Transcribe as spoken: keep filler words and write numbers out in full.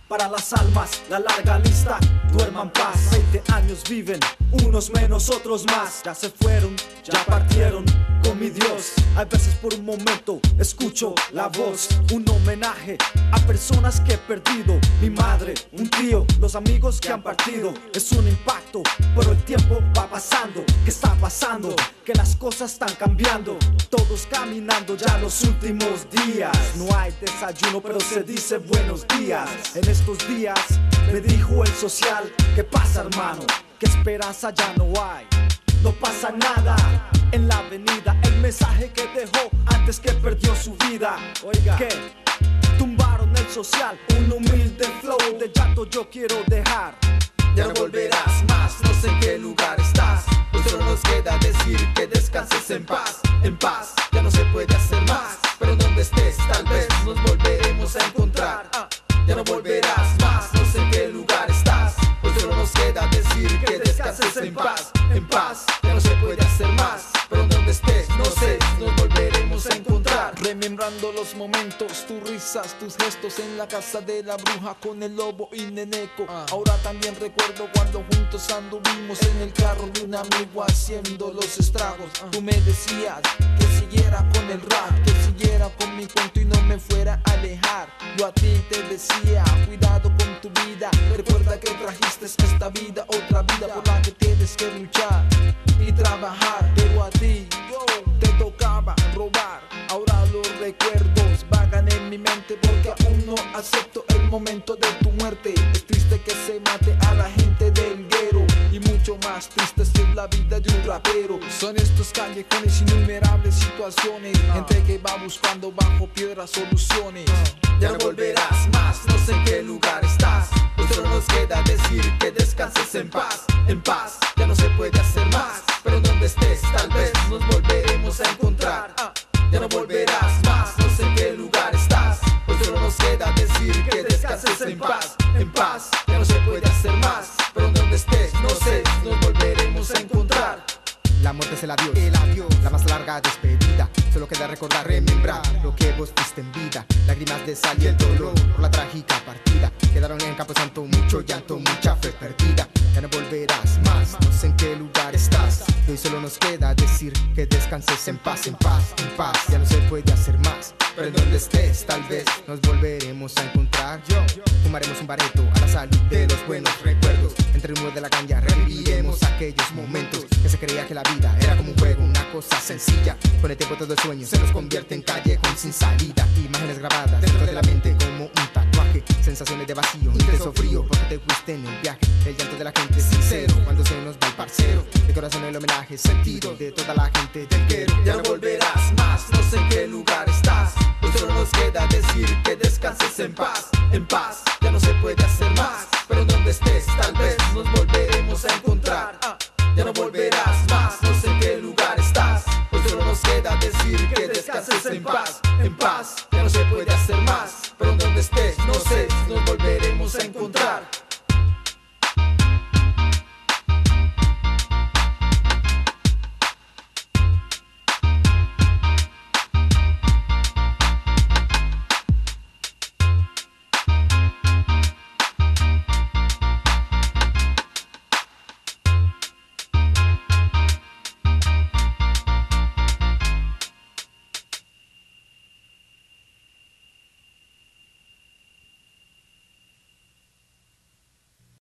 Para las almas, la larga lista, duerman en paz. Veinte años viven, unos menos, otros más. Ya se fueron, ya partieron con mi Dios. Hay veces por un momento escucho la voz, un homenaje a personas que he perdido. Mi madre, un tío, los amigos que han partido. Es un impacto, pero el tiempo va pasando. ¿Qué está pasando? Que las cosas están cambiando. Todos caminando ya los últimos días. No hay desayuno, pero se dice buenos días. En estos días me dijo el social: ¿qué pasa, hermano? ¿Qué esperanza ya no hay? No pasa nada en la avenida. El mensaje que dejó antes que perdió su vida. Oiga, que tumbaron el social. Un humilde flow de llanto yo quiero dejar. Ya no volverás más, no sé en qué lugar estás. Pues solo nos queda decir que descanses en paz. En paz, ya no se puede hacer más. Pero donde estés, tal vez nos volveremos a encontrar. Ya no volverás más, no sé en qué lugar estás. Pues solo nos queda decir que descanses en paz. En paz, ya no se puede hacer más. Pero donde estés, no sé, nos volveremos a encontrar. Remembrando los momentos, tus risas, tus gestos en la casa de la bruja con el lobo y Neneco. uh. Ahora también recuerdo cuando juntos anduvimos en el carro de un amigo haciendo los estragos. uh. Tú me decías que siguiera con el rap, que siguiera con mi cuento y no me fuera a alejar. Yo a ti te decía, cuidado con tu vida. Recuerda que trajiste esta vida, otra vida por la que tienes que luchar y trabajar. Pero a ti, yo, te tocaba robar. Ahora los recuerdos vagan en mi mente porque aún no acepto el momento de tu muerte. Es triste que se mate a la gente del guero y mucho más triste es la vida de un rapero. Son estos callejones, innumerables situaciones, gente que va buscando bajo piedra soluciones. Ya no volverás más, no sé en qué lugar estás. Pues solo nos queda decir que descanses en paz. En paz, ya no se puede hacer más. Pero donde estés, tal vez nos volveremos a encontrar. Ya no volverás más, no sé en qué lugar estás. Pues solo nos queda decir que descanses en paz. En paz, ya no se puede hacer más. Pero donde estés, no sé, nos volveremos a encontrar. La muerte es el adiós, el adiós, la más larga despedida. Solo queda recordar, remembrar lo que vos fuiste en vida. Lágrimas de sal y el dolor por la trágica partida. Quedaron en Campo Santo mucho llanto, mucha fe perdida. Ya no volverás más, no sé en qué lugar estás. Y hoy solo nos queda decir que descanses en paz, en paz, en paz. Ya no se puede hacer más, pero en donde estés tal vez nos volveremos a encontrar. Yo, fumaremos un bareto a la salud de los buenos recuerdos. Entre el humo de la caña reviviremos aquellos momentos que se creía que la vida era como un juego, una cosa sencilla. Con el tiempo todo el sueño se nos convierte en callejón sin salida. Imágenes grabadas dentro de la mente como un tatuaje. Sensaciones de vacío, intenso frío porque te fuiste en el viaje. El llanto de la gente sincero cuando se nos va el parcero. De corazón el homenaje sentido de toda la gente del guero. Ya no volverás más, no sé en qué lugar estás. Pues solo nos queda decir que descanses en paz. En paz, ya no se puede hacer más. Pero donde estés, tal vez nos volveremos a encontrar. Ya no volverás más, no sé en qué lugar estás. Pues solo nos queda decir que descanses en paz. En paz, ya no se puede hacer más.